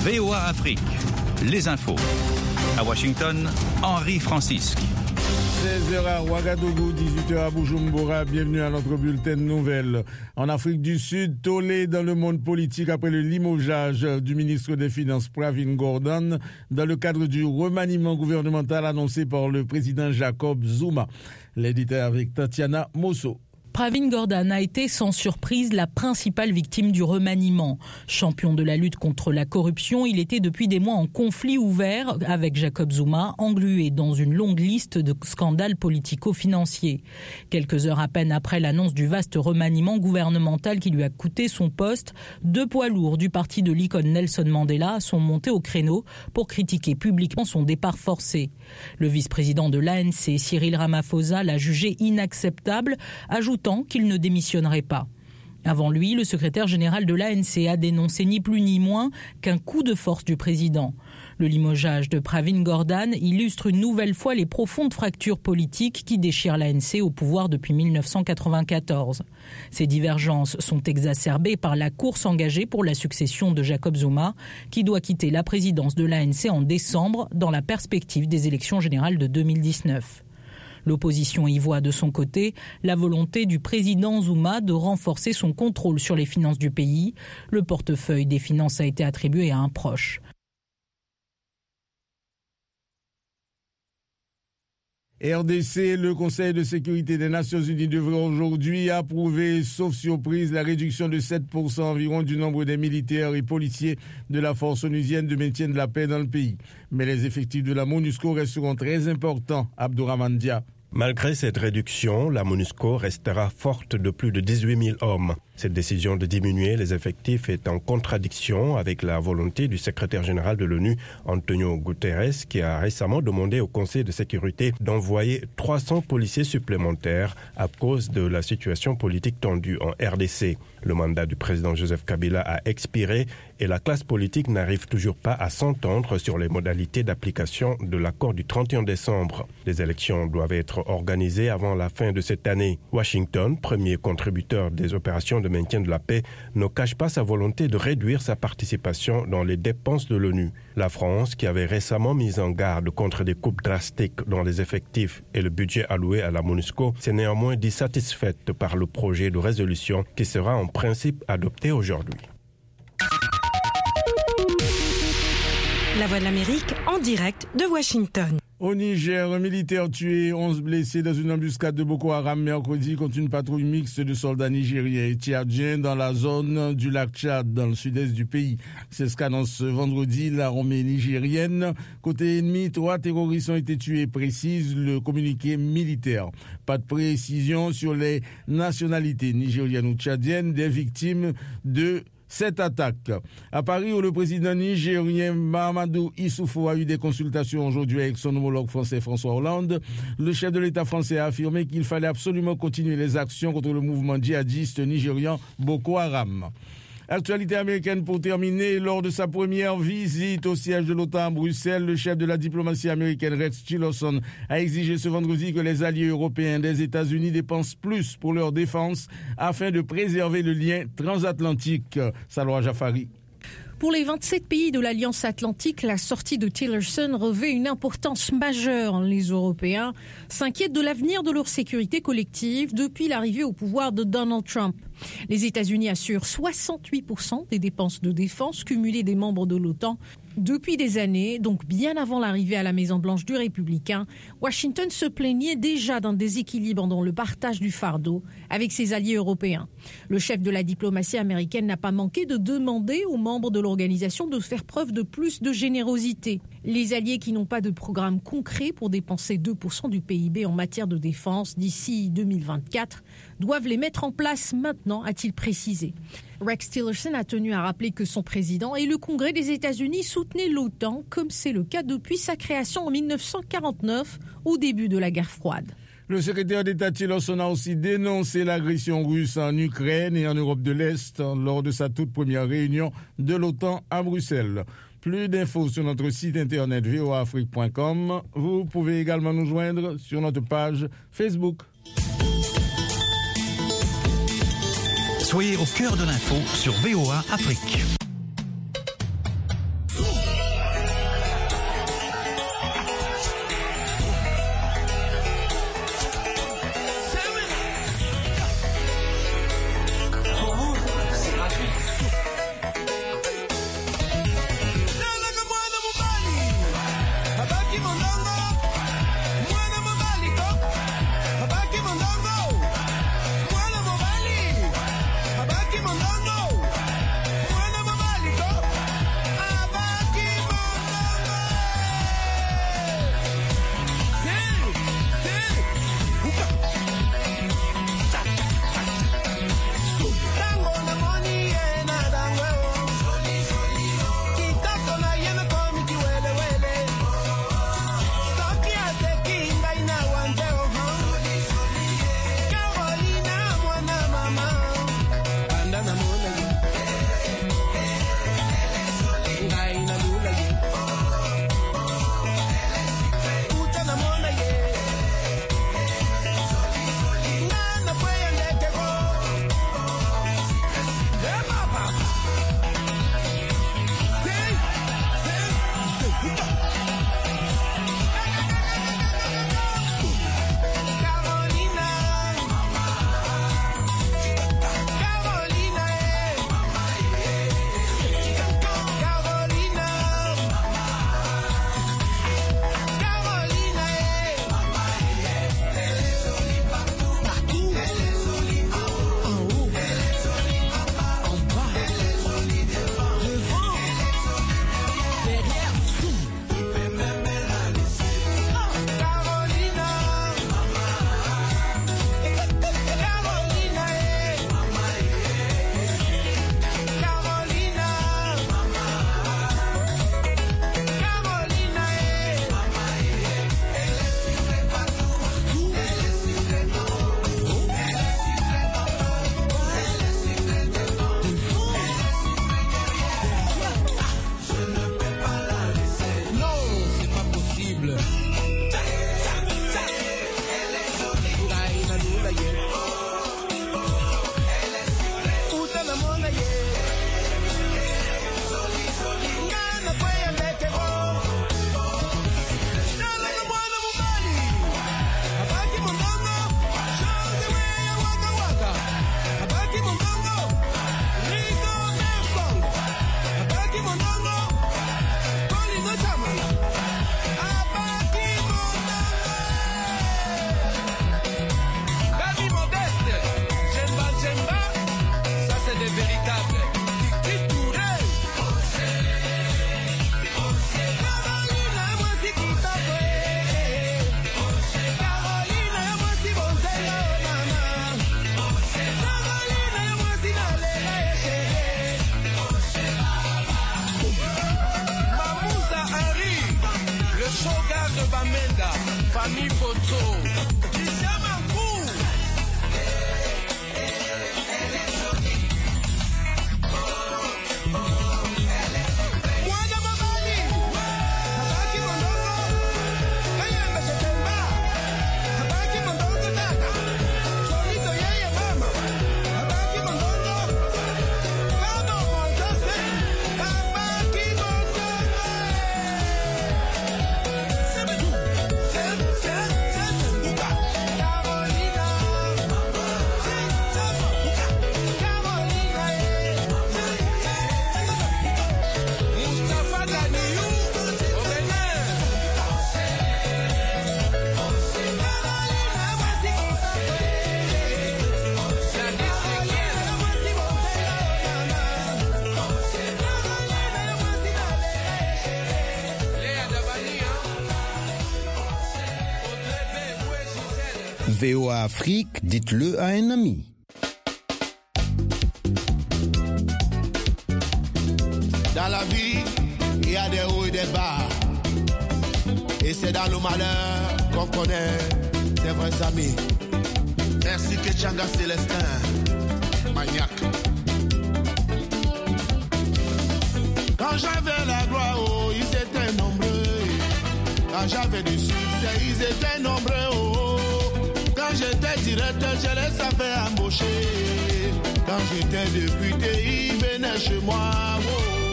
VOA Afrique, les infos. À Washington, Henri Francisque. 16h à Ouagadougou, 18h à Bujumbura. Bienvenue à notre bulletin de nouvelles. En Afrique du Sud, tollé dans le monde politique après le limogeage du ministre des Finances Pravin Gordhan dans le cadre du remaniement gouvernemental annoncé par le président Jacob Zuma. L'éditeur avec Tatiana Mosso. Pravin Gordhan a été sans surprise la principale victime du remaniement. Champion de la lutte contre la corruption, il était depuis des mois en conflit ouvert avec Jacob Zuma, englué dans une longue liste de scandales politico-financiers. Quelques heures à peine après l'annonce du vaste remaniement gouvernemental qui lui a coûté son poste, deux poids lourds du parti de l'icône Nelson Mandela sont montés au créneau pour critiquer publiquement son départ forcé. Le vice-président de l'ANC, Cyril Ramaphosa, l'a jugé inacceptable, ajoutant qu'il ne démissionnerait pas. Avant lui, le secrétaire général de l'ANC a dénoncé ni plus ni moins qu'un coup de force du président. Le limogeage de Pravin Gordhan illustre une nouvelle fois les profondes fractures politiques qui déchirent l'ANC au pouvoir depuis 1994. Ces divergences sont exacerbées par la course engagée pour la succession de Jacob Zuma, qui doit quitter la présidence de l'ANC en décembre dans la perspective des élections générales de 2019. L'opposition y voit de son côté la volonté du président Zuma de renforcer son contrôle sur les finances du pays. Le portefeuille des finances a été attribué à un proche. RDC, le Conseil de sécurité des Nations Unies devrait aujourd'hui approuver, sauf surprise, la réduction de 7% environ du nombre des militaires et policiers de la force onusienne de maintien de la paix dans le pays. Mais les effectifs de la MONUSCO resteront très importants, Abdourahmane Dia. Malgré cette réduction, la MONUSCO restera forte de plus de 18 000 hommes. Cette décision de diminuer les effectifs est en contradiction avec la volonté du secrétaire général de l'ONU, Antonio Guterres, qui a récemment demandé au Conseil de sécurité d'envoyer 300 policiers supplémentaires à cause de la situation politique tendue en RDC. Le mandat du président Joseph Kabila a expiré et la classe politique n'arrive toujours pas à s'entendre sur les modalités d'application de l'accord du 31 décembre. Les élections doivent être organisées avant la fin de cette année. Washington, premier contributeur des opérations de maintien de la paix, ne cache pas sa volonté de réduire sa participation dans les dépenses de l'ONU. La France, qui avait récemment mis en garde contre des coupes drastiques dans les effectifs et le budget alloué à la MONUSCO, s'est néanmoins dit satisfaite par le projet de résolution qui sera en principe adopté aujourd'hui. La Voix de l'Amérique en direct de Washington. Au Niger, un militaire tué, 11 blessés dans une embuscade de Boko Haram mercredi contre une patrouille mixte de soldats nigériens et tchadiens dans la zone du lac Tchad, dans le sud-est du pays. C'est ce qu'annonce vendredi l'armée nigérienne. Côté ennemi, 3 terroristes ont été tués, précise le communiqué militaire. Pas de précision sur les nationalités nigériennes ou tchadiennes des victimes de cette attaque. À Paris, où le président nigérien Mahamadou Issoufou a eu des consultations aujourd'hui avec son homologue français François Hollande, le chef de l'État français a affirmé qu'il fallait absolument continuer les actions contre le mouvement djihadiste nigérian Boko Haram. Actualité américaine pour terminer. Lors de sa première visite au siège de l'OTAN à Bruxelles, le chef de la diplomatie américaine Rex Tillerson a exigé ce vendredi que les alliés européens des États-Unis dépensent plus pour leur défense afin de préserver le lien transatlantique. Salwa Jafari. Pour les 27 pays de l'Alliance Atlantique, la sortie de Tillerson revêt une importance majeure. Les Européens s'inquiètent de l'avenir de leur sécurité collective depuis l'arrivée au pouvoir de Donald Trump. Les États-Unis assurent 68% des dépenses de défense cumulées des membres de l'OTAN. Depuis des années, donc bien avant l'arrivée à la Maison-Blanche du républicain, Washington se plaignait déjà d'un déséquilibre dans le partage du fardeau avec ses alliés européens. Le chef de la diplomatie américaine n'a pas manqué de demander aux membres de l'organisation de faire preuve de plus de générosité. Les alliés qui n'ont pas de programme concret pour dépenser 2% du PIB en matière de défense d'ici 2024 doivent les mettre en place maintenant, a-t-il précisé. Rex Tillerson a tenu à rappeler que son président et le Congrès des États-Unis soutenaient l'OTAN, comme c'est le cas depuis sa création en 1949, au début de la guerre froide. Le secrétaire d'État Tillerson a aussi dénoncé l'agression russe en Ukraine et en Europe de l'Est lors de sa toute première réunion de l'OTAN à Bruxelles. Plus d'infos sur notre site internet voaafrique.com. Vous pouvez également nous joindre sur notre page Facebook. Soyez au cœur de l'info sur VOA Afrique. de Bamenda, famille Poto, Christian Mancou. VOA Afrique, dites-le à un ami. Dans la vie, il y a des hauts et des bas. Et c'est dans le malheur qu'on connaît ses vrais amis. Merci Ketchanga Célestin, Magnac. Quand j'avais la gloire, oh, ils étaient nombreux. Quand j'avais du succès, ils étaient nombreux, oh. Quand j'étais directeur, je les avais embauchés. Quand j'étais député, ils venaient chez moi, oh.